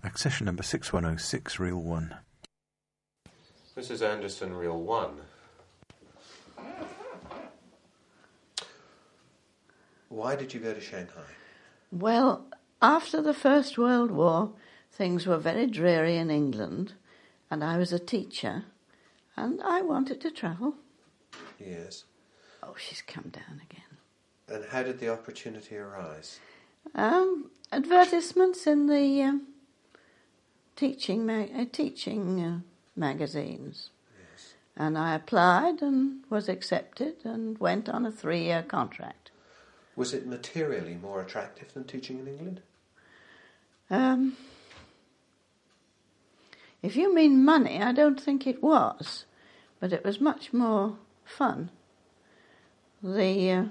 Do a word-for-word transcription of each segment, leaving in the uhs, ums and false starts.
Accession number six one oh six, reel one. This is Anderson, reel one. Why did you go to Shanghai? Well, after the First World War, things were very dreary in England, and I was a teacher, and I wanted to travel. Yes. Oh, she's come down again. And how did the opportunity arise? Um, advertisements in the uh, teaching ma- uh, teaching uh, magazines. Yes. And I applied and was accepted and went on a three-year contract. Was it materially more attractive than teaching in England? Um, if you mean money, I don't think it was, but it was much more fun. The uh,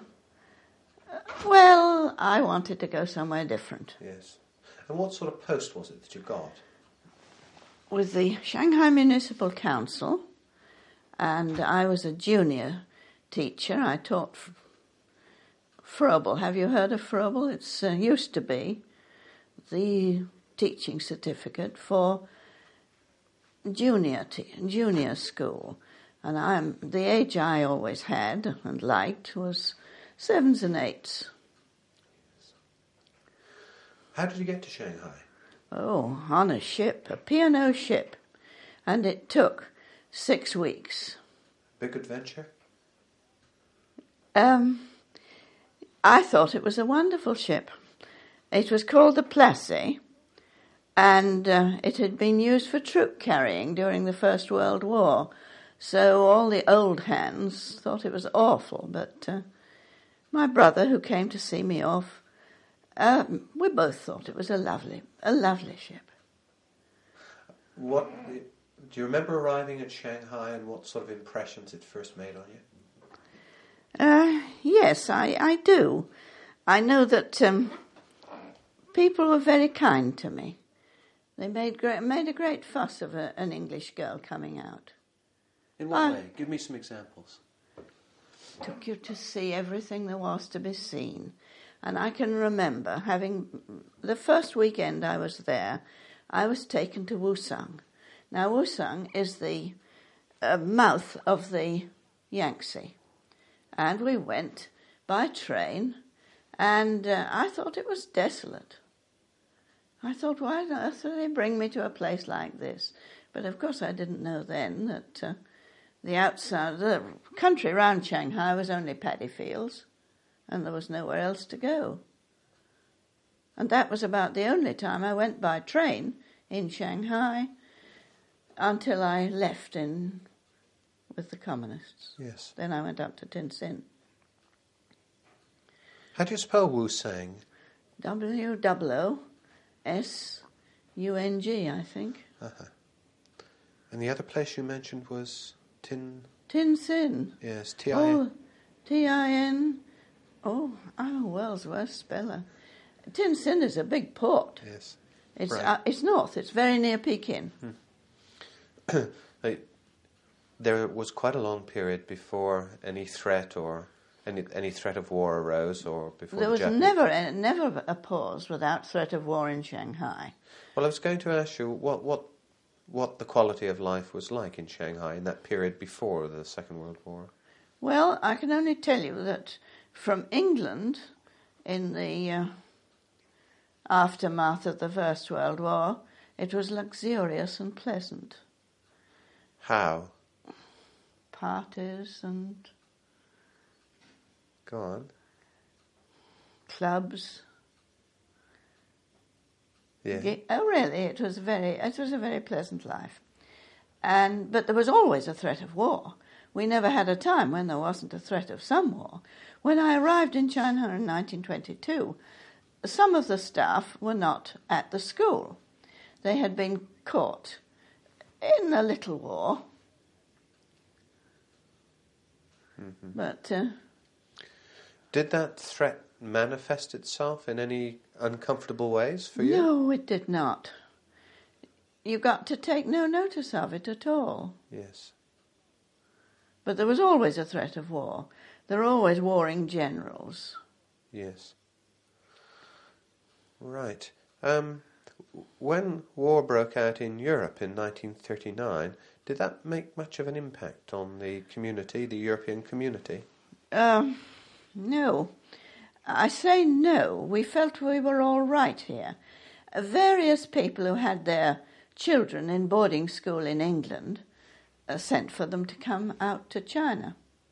well, I wanted to go somewhere different. Yes. And what sort of post was it that you got? With the Shanghai Municipal Council, and I was a junior teacher. I taught f- Froebel. Have you heard of Froebel? It's uh, used to be the teaching certificate for junior te- junior school. And I'm the age I always had and liked was sevens and eights. How did you get to Shanghai? Oh, on a ship, a P and O ship. And it took six weeks. Big adventure? Um, I thought it was a wonderful ship. It was called the Plassey, and uh, it had been used for troop carrying during the First World War. So all the old hands thought it was awful, but uh, my brother, who came to see me off, um, we both thought it was a lovely, a lovely ship. What do you remember arriving at Shanghai and what sort of impressions it first made on you? Uh, yes, I, I do. I know that um, people were very kind to me. They made great, made a great fuss of a, an English girl coming out. In what I, way? Give me some examples. Took you to see everything there was to be seen. And I can remember having, the first weekend I was there, I was taken to Wusang. Now Wusang is the uh, mouth of the Yangtze. And we went by train, and uh, I thought it was desolate. I thought, why on earth did they bring me to a place like this? But of course I didn't know then that uh, the outside, the country round Shanghai was only paddy fields, and there was nowhere else to go. And that was about the only time I went by train in Shanghai until I left in with the communists. Yes. Then I went up to Tinsin. How do you spell Wusang? W O O S U N G, I think. Uh-huh. And the other place you mentioned was Tin... Tinsin. Yes, T I N. Oh, T I N. Oh, I'm a world's worst speller. Tinsin is a big port. Yes. It's Right. uh, it's north. It's very near Peking. Hmm. I, there was quite a long period before any threat or any any threat of war arose, or before There the was Japanese... never a, never a pause without threat of war in Shanghai. Well, I was going to ask you what what what the quality of life was like in Shanghai in that period before the Second World War. Well, I can only tell you that from England, in the uh, aftermath of the First World War, it was luxurious and pleasant. How? Parties and Go on. clubs. Yeah. Ge- Oh, really? It was very. It was a very pleasant life, and but there was always a threat of war. We never had a time when there wasn't a threat of some war. When I arrived in China in nineteen twenty-two, some of the staff were not at the school. They had been caught in a little war. Mm-hmm. But uh, Did that threat manifest itself in any uncomfortable ways for you? no, it did not. You got to take no notice of it at all. Yes. But there was always a threat of war. There were always warring generals. Yes. Right. Um, When war broke out in Europe in nineteen thirty-nine, did that make much of an impact on the community, the European community? Um, no. I say no. We felt we were all right here. Uh, various people who had their children in boarding school in England uh, sent for them to come out to China.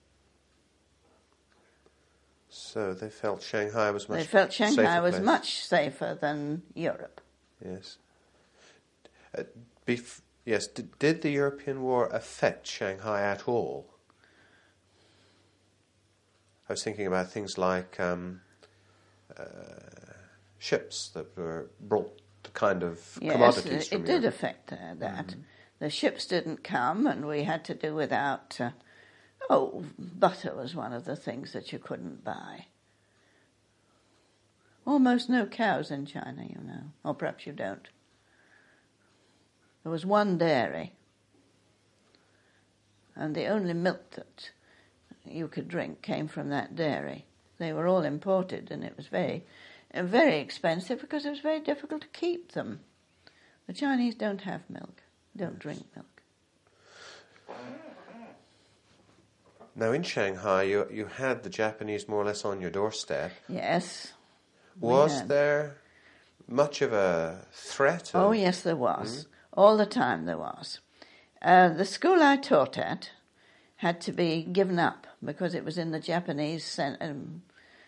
So they felt Shanghai was much They felt Shanghai safer was place. much safer than Europe. Yes. Uh, bef- yes. D- did the European war affect Shanghai at all? I was thinking about things like um, uh, ships that were brought the kind of Yes, commodities it, from it did Europe. affect uh, that. Mm. The ships didn't come, and we had to do without. Uh, oh, butter was one of the things that you couldn't buy. Almost no cows in China, you know, or perhaps you don't. There was one dairy, and the only milk that you could drink came from that dairy. They were all imported, and it was very, uh, very expensive because it was very difficult to keep them. The Chinese don't have milk, don't drink milk. Now in Shanghai, you you had the Japanese more or less on your doorstep. Yes. Was had. there much of a threat? Of, Oh, yes, there was. Mm-hmm. All the time there was. Uh, the school I taught at had to be given up because it was in the Japanese center. Um,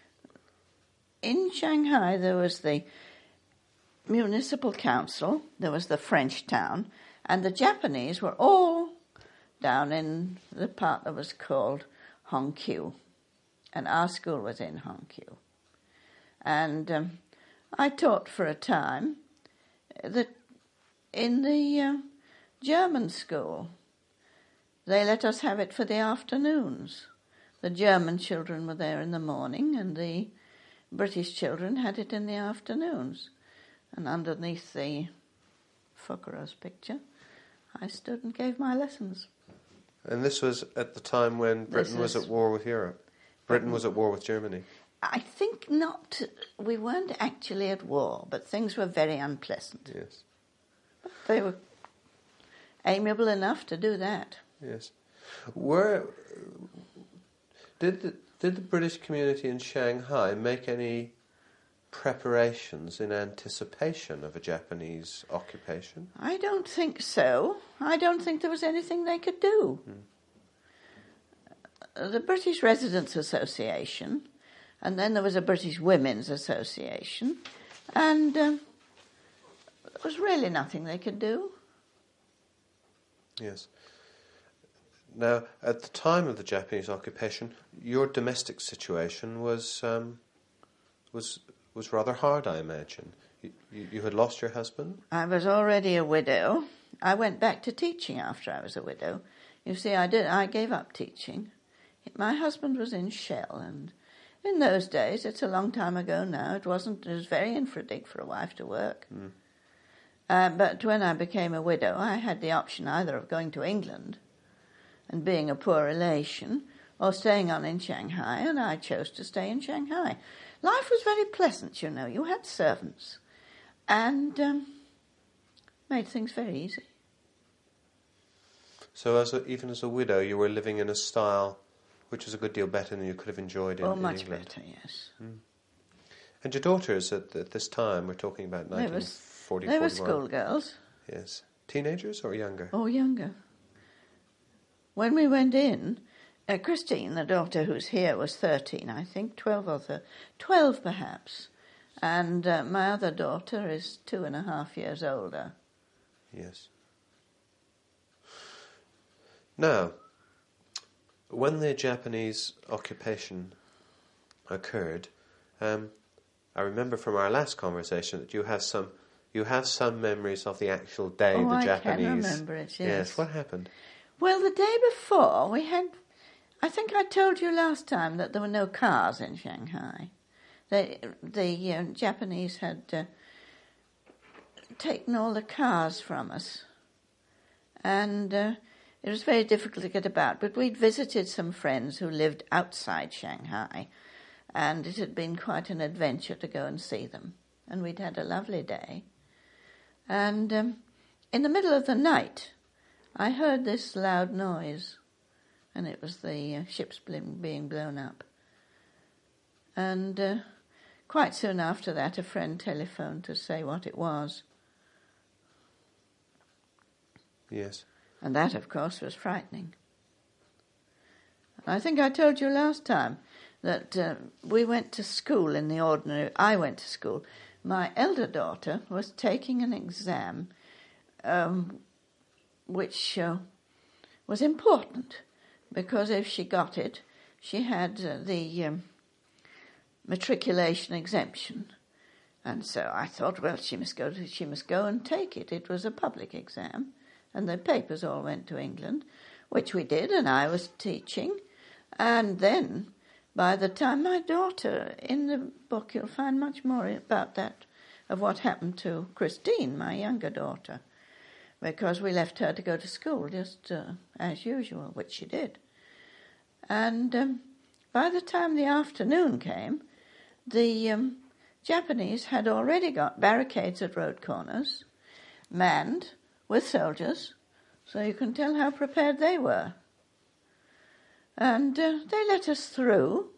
in Shanghai, there was the municipal council, there was the French town, and the Japanese were all down in the part that was called Hongqiu, and our school was in Hongqiu. And um, I taught for a time that in the uh, German school, they let us have it for the afternoons. The German children were there in the morning, and the British children had it in the afternoons. And underneath the Foucault's picture, I stood and gave my lessons. And this was at the time when Britain This was is- at war with Europe. Britain was at war with Germany. I think not. We weren't actually at war, but things were very unpleasant. Yes, They were amiable enough to do that. yes. Were did the, did the British community in Shanghai make any preparations in anticipation of a Japanese occupation? I don't think so. I don't think there was anything they could do. Hmm. The British Residents Association, and then there was a British Women's Association, and um, there was really nothing they could do. Yes. Now, at the time of the Japanese occupation, your domestic situation was um, was was rather hard, I imagine. You, you, you had lost your husband? I was already a widow. I went back to teaching after I was a widow. You see, I did. I gave up teaching. My husband was in Shell, and in those days, it's a long time ago now, it wasn't, it was very infradig for a wife to work. Mm. Uh, but when I became a widow, I had the option either of going to England and being a poor relation, or staying on in Shanghai, and I chose to stay in Shanghai. Life was very pleasant, you know. You had servants, and um, made things very easy. So as a, even as a widow, you were living in a style which was a good deal better than you could have enjoyed in, oh, in much England. better, yes. Mm. And your daughters at, at this time, we're talking about nineteen forty, They were forty-one. schoolgirls. Yes. Teenagers or younger? Oh, younger. When we went in, uh, Christine, the daughter who's here, was thirteen, I think, twelve or thirteen, twelve perhaps. And uh, my other daughter is two and a half years older. Yes. Now, when the Japanese occupation occurred, um, I remember from our last conversation that you have some you have some memories of the actual day oh, the I Japanese. can remember it, yes. Yes, what happened? Well, the day before, we had... I think I told you last time that there were no cars in Shanghai. They, the uh, Japanese had uh, taken all the cars from us. And uh, it was very difficult to get about. But we'd visited some friends who lived outside Shanghai, and it had been quite an adventure to go and see them. And we'd had a lovely day. And um, in the middle of the night, I heard this loud noise, and it was the uh, ships being blown up. And uh, quite soon after that, a friend telephoned to say what it was. Yes. And that, of course, was frightening. I think I told you last time that uh, we went to school in the ordinary... I went to school. My elder daughter was taking an exam um, which uh, was important, because if she got it, she had uh, the um, matriculation exemption. And so I thought, well, she must go to, she must go and take it. It was a public exam, and the papers all went to England, which we did, and I was teaching. And then, by the time my daughter, in the book you'll find much more about that, of what happened to Christine, my younger daughter, because we left her to go to school just uh, as usual, which she did. And um, by the time the afternoon came, the um, Japanese had already got barricades at road corners, manned with soldiers, so you can tell how prepared they were. And uh, they let us through,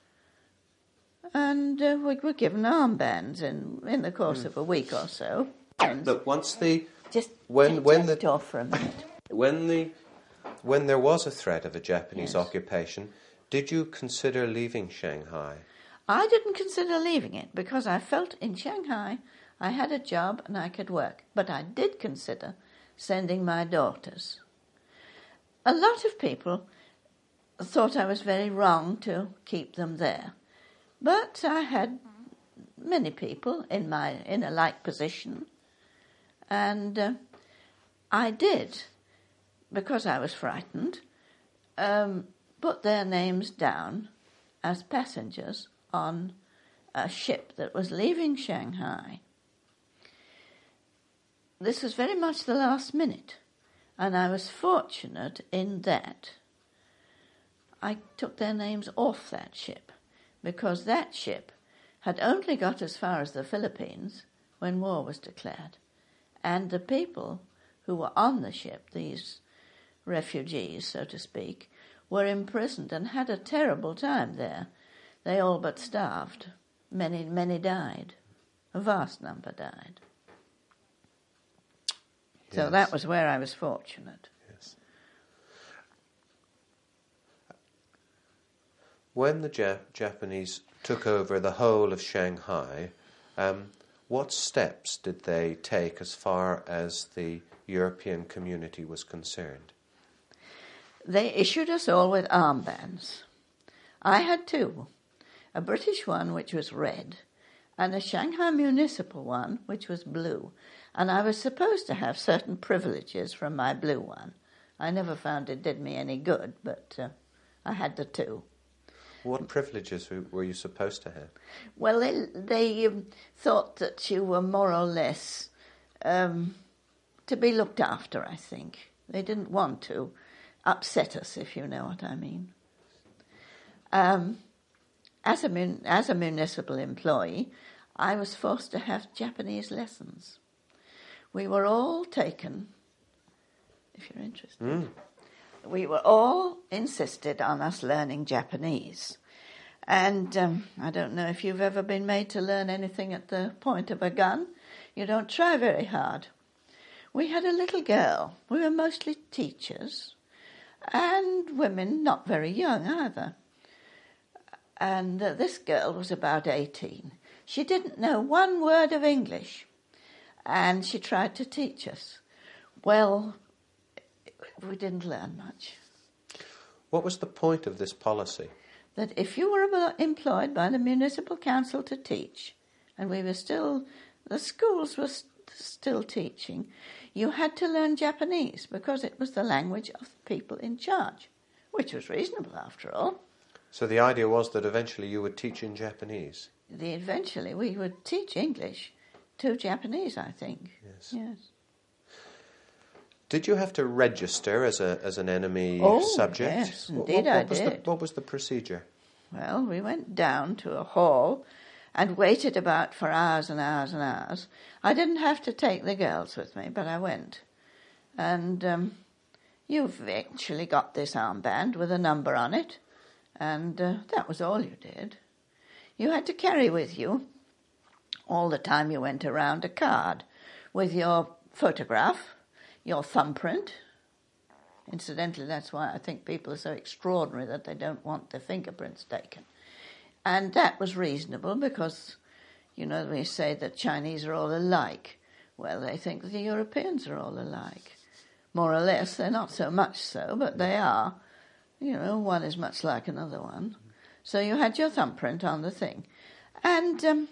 and uh, we were given armbands in, in the course mm. of a week or so. But once the... Just, when, just when the, off for a minute. When, the, when there was a threat of a Japanese yes. occupation, did you consider leaving Shanghai? I didn't consider leaving it because I felt in Shanghai I had a job and I could work. But I did consider sending my daughters. A lot of people thought I was very wrong to keep them there. But I had many people in my in a like position, and uh, I did, because I was frightened, um, put their names down as passengers on a ship that was leaving Shanghai. This was very much the last minute, and I was fortunate in that I took their names off that ship, because that ship had only got as far as the Philippines when war was declared. And the people who were on the ship, these refugees, so to speak, were imprisoned and had a terrible time there. They all but starved. Many, many died. A vast number died. Yes. So that was where I was fortunate. Yes. When the Jap- Japanese took over the whole of Shanghai, um, what steps did they take as far as the European community was concerned? They issued us all with armbands. I had two, a British one which was red and a Shanghai municipal one which was blue, and I was supposed to have certain privileges from my blue one. I never found it did me any good, but uh, I had the two. What privileges were you supposed to have? Well, they, they um, thought that you were more or less um, to be looked after, I think. They didn't want to upset us, if you know what I mean. Um, as a mun- as a municipal employee, I was forced to have Japanese lessons. We were all taken, if you're interested. Mm. We were all insisted on us learning Japanese. And um, I don't know if you've ever been made to learn anything at the point of a gun. You don't try very hard. We had a little girl. We were mostly teachers, and women not very young either. And uh, this girl was about eighteen. She didn't know one word of English, and she tried to teach us. Well, we didn't learn much. What was the point of this policy? That if you were employed by the municipal council to teach, and we were still, the schools were st- still teaching, you had to learn Japanese because it was the language of the people in charge, which was reasonable after all. So the idea was that eventually you would teach in Japanese? The, eventually we would teach English to Japanese, I think. Yes. Yes. Did you have to register as a as an enemy oh, subject? Yes, indeed what, what, what I was did. The, what was the procedure? Well, we went down to a hall, and waited about for hours and hours and hours. I didn't have to take the girls with me, but I went. And um, you've actually got this armband with a number on it, and uh, that was all you did. You had to carry with you, all the time you went around, a card with your photograph, your thumbprint. Incidentally, that's why I think people are so extraordinary that they don't want their fingerprints taken. And that was reasonable because, you know, we say that Chinese are all alike. Well, they think the Europeans are all alike. More or less, they're not so much so, but they are. You know, one is much like another one. So you had your thumbprint on the thing. And um,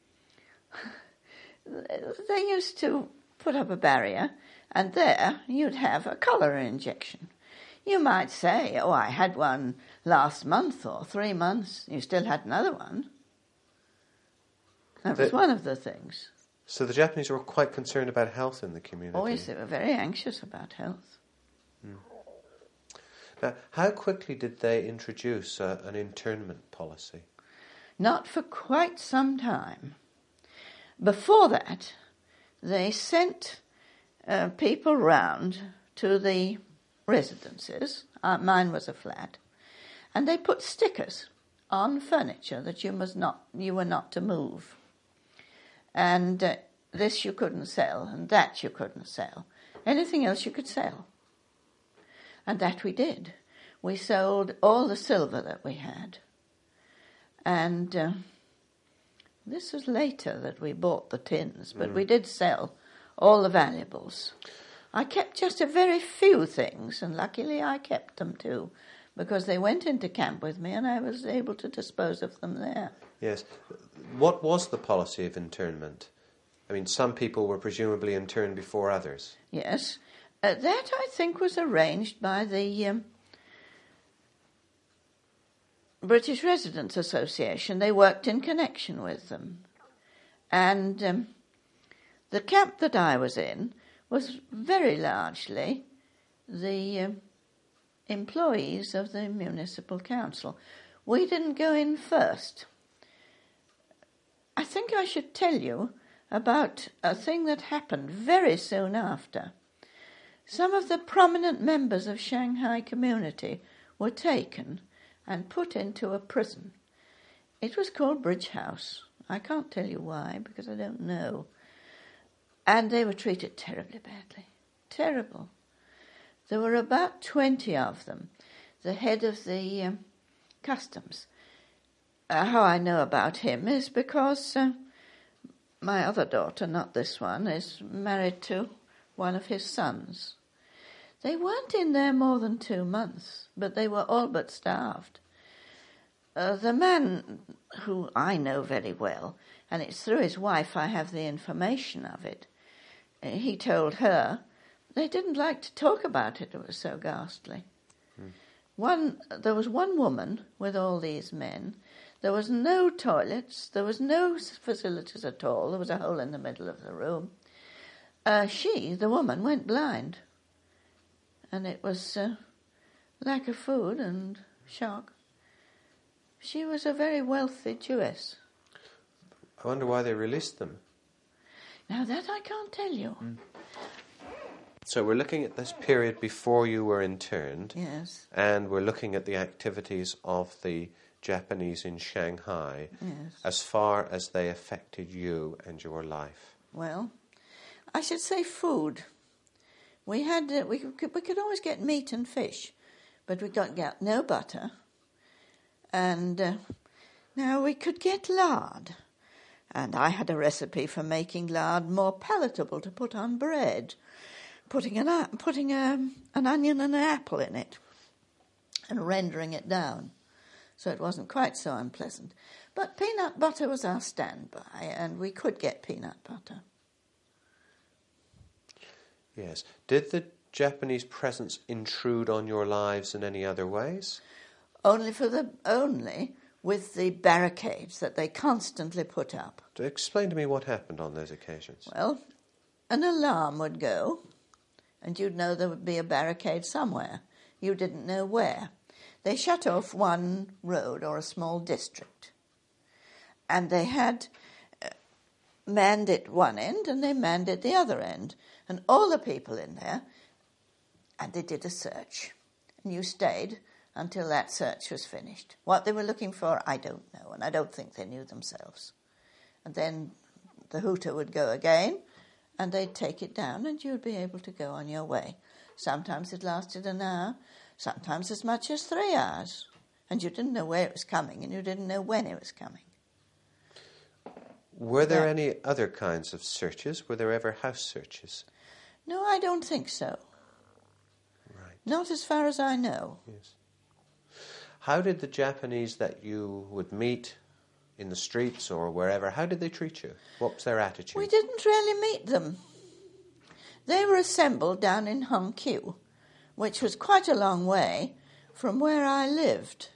they used to put up a barrier, and there you'd have a cholera injection. You might say, oh, I had one last month or three months. You still had another one. That was the, one of the things. So the Japanese were quite concerned about health in the community. Oh, yes, they were very anxious about health. Hmm. Now, how quickly did they introduce uh, an internment policy? Not for quite some time. Before that, they sent uh, people round to the residences. Uh, mine was a flat, and they put stickers on furniture that you must not, you were not to move, and uh, this you couldn't sell, and that you couldn't sell. Anything else you could sell, and that we did. We sold all the silver that we had, and uh, this was later that we bought the tins, but mm. we did sell all the valuables. I kept just a very few things, and luckily I kept them too, because they went into camp with me and I was able to dispose of them there. Yes. What was the policy of internment? I mean, some people were presumably interned before others. Yes. Uh, that, I think, was arranged by the um, British Residents Association. They worked in connection with them. And um, the camp that I was in was very largely the uh, employees of the municipal council. We didn't go in first. I think I should tell you about a thing that happened very soon after. Some of the prominent members of Shanghai community were taken and put into a prison. It was called Bridge House. I can't tell you why, because I don't know. And they were treated terribly badly. Terrible. There were about twenty of them. The head of the um, customs. Uh, how I know about him is because uh, my other daughter, not this one, is married to one of his sons. They weren't in there more than two months, but they were all but starved. Uh, the man, who I know very well, and it's through his wife I have the information of it, he told her they didn't like to talk about it. It was so ghastly. Hmm. One, there was one woman with all these men. There was no toilets. There was no facilities at all. There was a hole in the middle of the room. Uh, she, the woman, went blind. And it was uh, lack of food and shock. She was a very wealthy Jewess. I wonder why they released them. Now that I can't tell you. Mm. So we're looking at this period before you were interned. Yes. And we're looking at the activities of the Japanese in Shanghai. Yes. As far as they affected you and your life. Well, I should say food. We had uh, we could we could always get meat and fish, but we got get no butter. And uh, now we could get lard. And I had a recipe for making lard more palatable to put on bread, putting an putting a, an onion and an apple in it, and rendering it down, so it wasn't quite so unpleasant. But peanut butter was our standby, and we could get peanut butter. Yes. Did the Japanese presence intrude on your lives in any other ways? Only for the only. With the barricades that they constantly put up. Explain to me what happened on those occasions. Well, an alarm would go, and you'd know there would be a barricade somewhere. You didn't know where. They shut off one road or a small district. and they had uh, manned it one end and they manned it the other end. And all the people in there, and they did a search. And you stayed until that search was finished. What they were looking for, I don't know, and I don't think they knew themselves. And then the hooter would go again, and they'd take it down, and you'd be able to go on your way. Sometimes it lasted an hour, sometimes as much as three hours. And you didn't know where it was coming, and you didn't know when it was coming. Were there Yeah. any other kinds of searches? Were there ever house searches? No, I don't think so. Right. Not as far as I know. Yes. How did the Japanese that you would meet in the streets or wherever, how did they treat you? What was their attitude? We didn't really meet them. They were assembled down in Hongqiu, which was quite a long way from where I lived.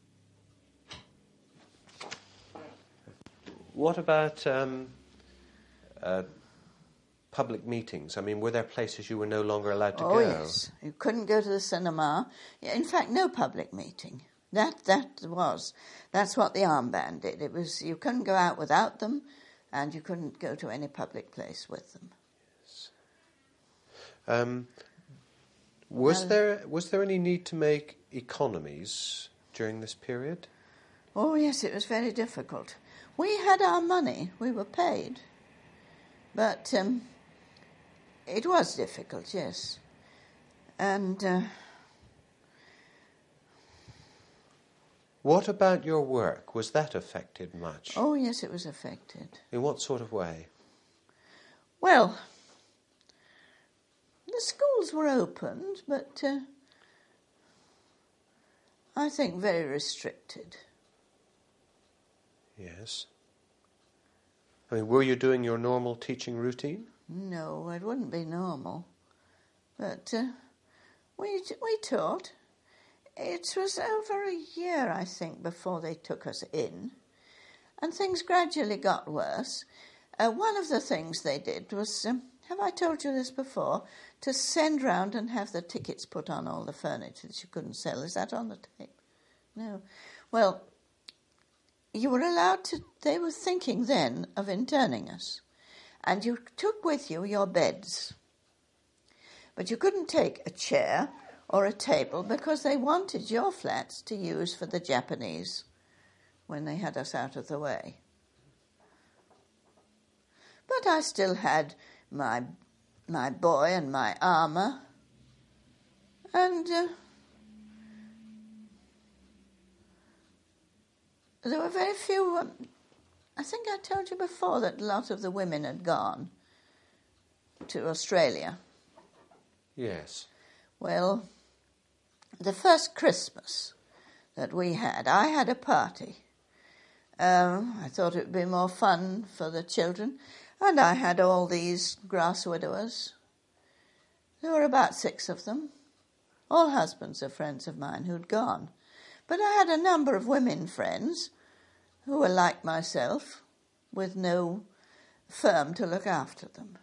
What about um, uh, public meetings? I mean, were there places you were no longer allowed to Oh, go? yes. You couldn't go to the cinema. In fact, no public meeting. That that was. That's what the armband did. It was you couldn't go out without them, and you couldn't go to any public place with them. Um, was Well- there was there any need to make economies during this period? Oh, yes, it was very difficult. We had our money. We were paid. But um, it was difficult, yes. And uh, What about your work? Was that affected much? oh, yes, it was affected. In what sort of way? Well, the schools were opened, but uh, I think very restricted. Yes. I mean, were you doing your normal teaching routine? No, it wouldn't be normal. But uh, we we taught. It was over a year, I think, before they took us in, and things gradually got worse. Uh, one of the things they did was, um, have I told you this before, to send round and have the tickets put on all the furniture that you couldn't sell. Is that on the tape? No. Well, you were allowed to, they were thinking then of interning us, and you took with you your beds. But you couldn't take a chair or a table because they wanted your flats to use for the Japanese when they had us out of the way. But I still had my my boy and my armour, and uh, there were very few. Um, I think I told you before that a lot of the women had gone to Australia. Yes. Well, the first Christmas that we had, I had a party. Um, I thought it would be more fun for the children, and I had all these grass widowers. There were about six of them, all husbands of friends of mine who'd gone. But I had a number of women friends who were like myself, with no firm to look after them.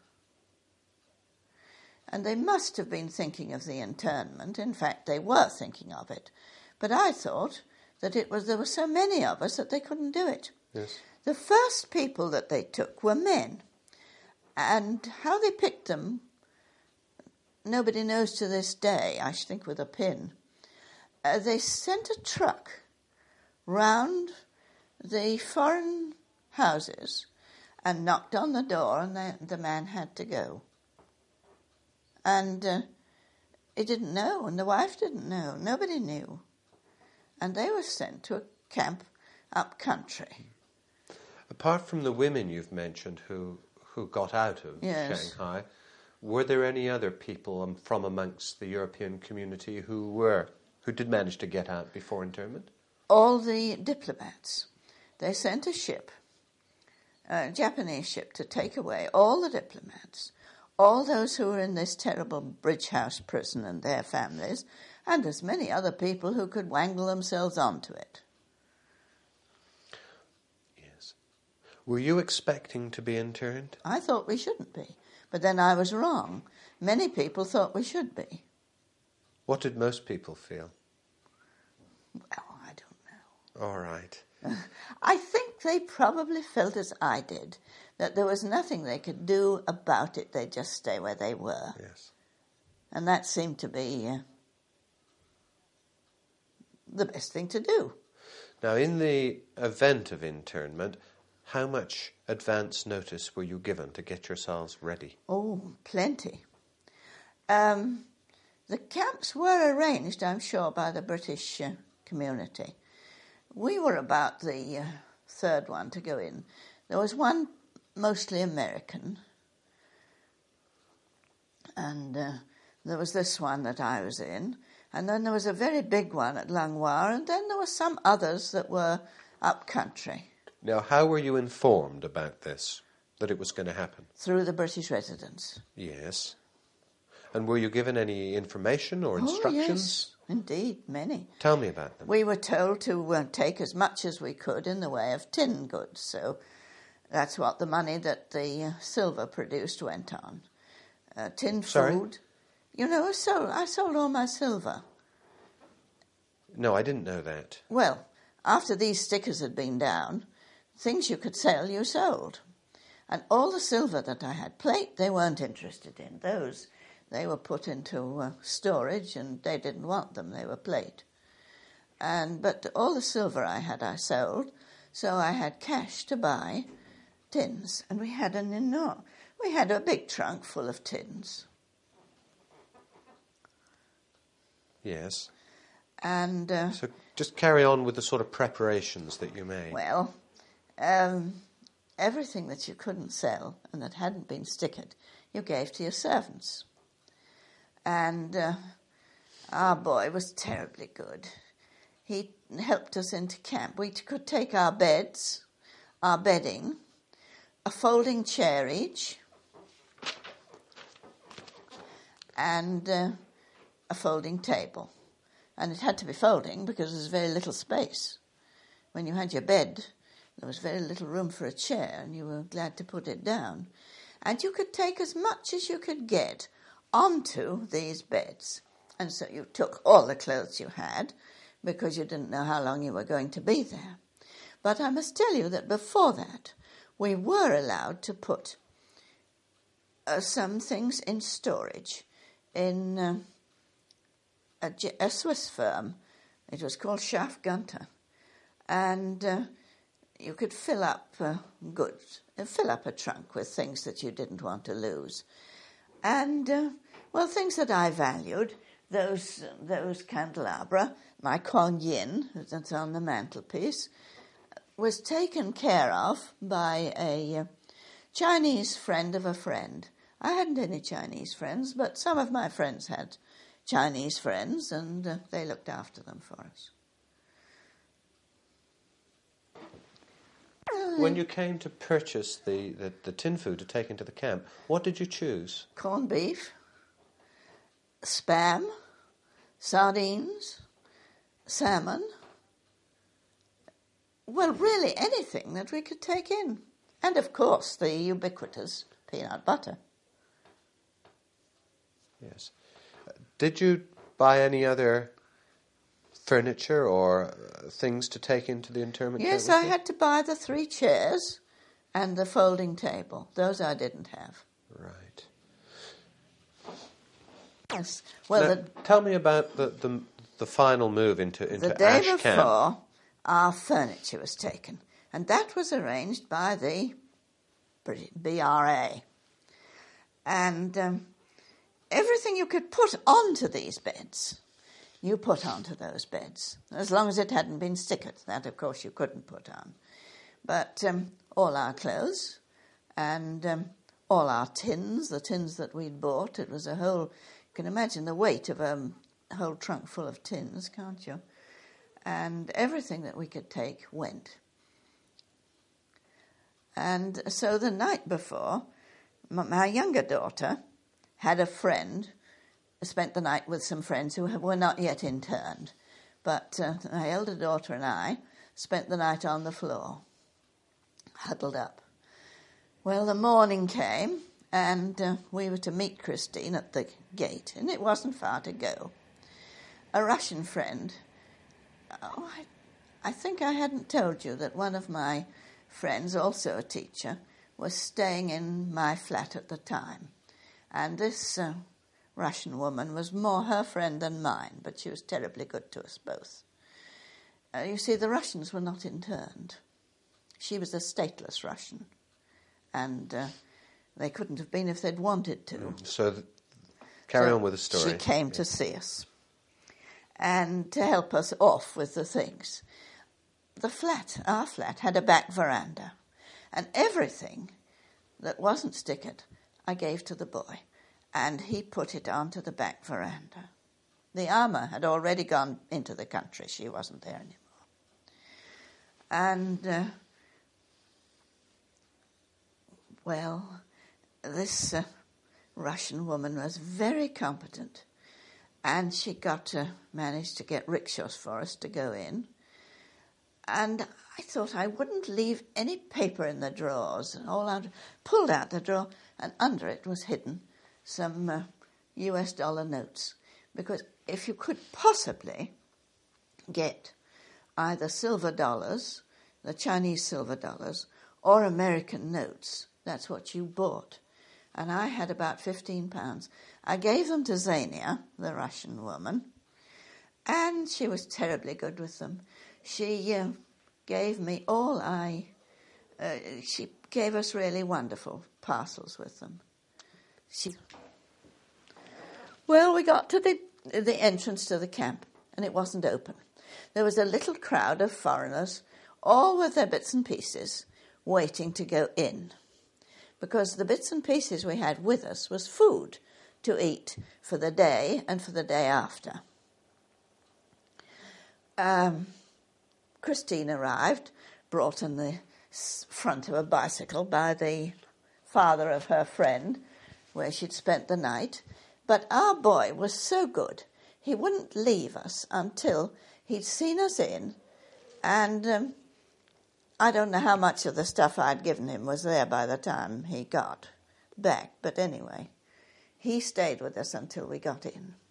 And they must have been thinking of the internment. In fact, they were thinking of it. But I thought that it was there were so many of us that they couldn't do it. Yes. The first people that they took were men. And how they picked them, nobody knows to this day, I should think with a pin. Uh, they sent a truck round the foreign houses and knocked on the door, and the, the man had to go. And uh, he didn't know, and the wife didn't know. Nobody knew. And they were sent to a camp up country. Apart from the women you've mentioned who, who got out of Yes. Shanghai, were there any other people um, from amongst the European community who were who did manage to get out before internment? All the diplomats. They sent a ship, a Japanese ship, to take away all the diplomats, all those who were in this terrible Bridge House prison and their families, and as many other people who could wangle themselves onto it. Yes. Were you expecting to be interned? I thought we shouldn't be, but then I was wrong. Many people thought we should be. What did most people feel? Well, I don't know. All right. I think they probably felt as I did, that there was nothing they could do about it. They'd just stay where they were. Yes. And that seemed to be uh, the best thing to do. Now, in the event of internment, how much advance notice were you given to get yourselves ready? Oh, plenty. Um, the camps were arranged, I'm sure, by the British uh, community. We were about the uh, third one to go in. There was one mostly American, and uh, there was this one that I was in, and then there was a very big one at Langwarre, and then there were some others that were up country. Now, how were you informed about this, that it was going to happen? Through the British residents. Yes. And were you given any information or instructions? Oh, yes, indeed, many. Tell me about them. We were told to uh, take as much as we could in the way of tin goods, so that's what the money that the uh, silver produced went on. Uh, tin Sorry? food. You know, I sold, I sold all my silver. No, I didn't know that. Well, after these stickers had been down, things you could sell, you sold. And all the silver that I had, plate, they weren't interested in. Those, they were put into uh, storage, and they didn't want them. They were plate. And but all the silver I had, I sold, so I had cash to buy tins. And we had an enormous, we had a big trunk full of tins. Yes. And uh, So just carry on with the sort of preparations that you made. well, um, everything that you couldn't sell and that hadn't been stickered, you gave to your servants. And uh, our boy was terribly good. He helped us into camp. We could take our beds, our bedding, a folding chair each, and uh, a folding table. And it had to be folding because there was very little space. When you had your bed, there was very little room for a chair, and you were glad to put it down. And you could take as much as you could get onto these beds. And so you took all the clothes you had, because you didn't know how long you were going to be there. But I must tell you that before that, we were allowed to put uh, some things in storage in uh, a, a Swiss firm. It was called Schaff Gunter. And uh, you could fill up uh, goods, uh, fill up a trunk with things that you didn't want to lose. And, uh, well, things that I valued, those those candelabra, my Kuan Yin, that's on the mantelpiece, was taken care of by a uh, Chinese friend of a friend. I hadn't any Chinese friends, but some of my friends had Chinese friends, and uh, they looked after them for us. When you came to purchase the, the, the tin food to take into the camp, what did you choose? Corned beef, spam, sardines, salmon. Well, really anything that we could take in. And, of course, the ubiquitous peanut butter. Yes. Uh, Did you buy any other furniture or uh, things to take into the internment camp? Yes, with I you? had to buy the three chairs and the folding table. Those I didn't have. Right. Yes. Well, Now, the, tell me about the, the the final move into into the day Ash before, Camp. our furniture was taken. And that was arranged by the B R A. And um, everything you could put onto these beds, you put onto those beds, as long as it hadn't been stickered. That, of course, you couldn't put on. But um, all our clothes and um, all our tins, the tins that we'd bought, it was a whole, you can imagine the weight of um, a whole trunk full of tins, can't you? And everything that we could take went. And so the night before, my younger daughter had a friend, spent the night with some friends who were not yet interned. But uh, my elder daughter and I spent the night on the floor, huddled up. Well, the morning came, and uh, we were to meet Christine at the gate, and it wasn't far to go. A Russian friend, oh, I, I think I hadn't told you that one of my friends, also a teacher, was staying in my flat at the time. And this uh, Russian woman was more her friend than mine, but she was terribly good to us both. Uh, you see, the Russians were not interned. She was a stateless Russian, and uh, they couldn't have been if they'd wanted to. Mm. So th- carry so on with the story. She came yeah. to see us and to help us off with the things. The flat, our flat, had a back veranda, and everything that wasn't stickered I gave to the boy, and he put it onto the back veranda. The armour had already gone into the country. She wasn't there anymore. And, uh, well, this uh, Russian woman was very competent, and she got to manage to get rickshaws for us to go in. And I thought I wouldn't leave any paper in the drawers. And all I pulled out the drawer, and under it was hidden some uh, U S dollar notes. Because if you could possibly get either silver dollars, the Chinese silver dollars, or American notes, that's what you bought. And I had about fifteen pounds. I gave them to Xenia, the Russian woman, and she was terribly good with them. She uh, gave me all I... Uh, she gave us really wonderful parcels with them. She... Well, we got to the, the entrance to the camp, and it wasn't open. There was a little crowd of foreigners, all with their bits and pieces, waiting to go in. Because the bits and pieces we had with us was food to eat for the day and for the day after. Um, Christine arrived, brought in the front of a bicycle by the father of her friend, where she'd spent the night. But our boy was so good, he wouldn't leave us until he'd seen us in, and um, I don't know how much of the stuff I'd given him was there by the time he got back. But anyway, he stayed with us until we got in.